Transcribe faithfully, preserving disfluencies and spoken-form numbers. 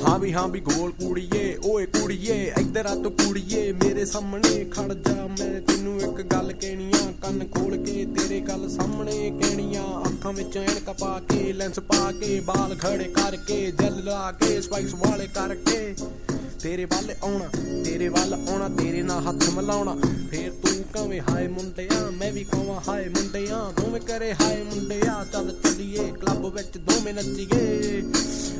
ਹਾਂ ਵੀ ਹਾਂ ਵੀ ਗੋਲ ਕੁੜੀਏ ਓਏ ਕੁੜੀਏ ਇੱਧਰ ਆ ਤੂੰ ਕੁੜੀਏ ਮੇਰੇ ਸਾਹਮਣੇ ਖੜ ਜਾ ਮੈਂ ਤੈਨੂੰ ਇੱਕ ਗੱਲ ਕਹਿਣੀ ਆ ਕੰਨ ਖੋਲ ਕੇ ਤੇਰੇ ਗੱਲ ਸਾਹਮਣੇ ਕਹਿਣੀ ਆ ਅੱਖਾਂ ਵਿੱਚ ਐਨਕਾਂ ਪਾ ਕੇ ਲੈਂਸ ਪਾ ਕੇ ਬਾਲ ਖੜੇ ਕਰਕੇ ਜੈਲ ਲਾ ਕੇ ਸਪਾਈਸ ਵਾਲੇ ਕਰਕੇ ਤੇਰੇ ਵੱਲ ਆਉਣਾ ਤੇਰੇ ਵੱਲ ਆਉਣਾ ਤੇਰੇ ਨਾਲ ਹੱਥ ਮਿਲਾਉਣਾ ਫੇਰ ਤੂੰ ਕਵੇਂ ਹਾਏ ਮੁੰਡਿਆ ਮੈਂ ਵੀ ਕਹਾਂ ਹਾਏ ਮੁੰਡਿਆ ਦੋਵੇਂ ਕਰੇ ਹਾਏ ਮੁੰਡਿਆ ਚੱਲ ਚੱਲੀਏ ਕਲੱਬ ਵਿੱਚ ਦੋਵੇਂ ਨੱਚੀਏ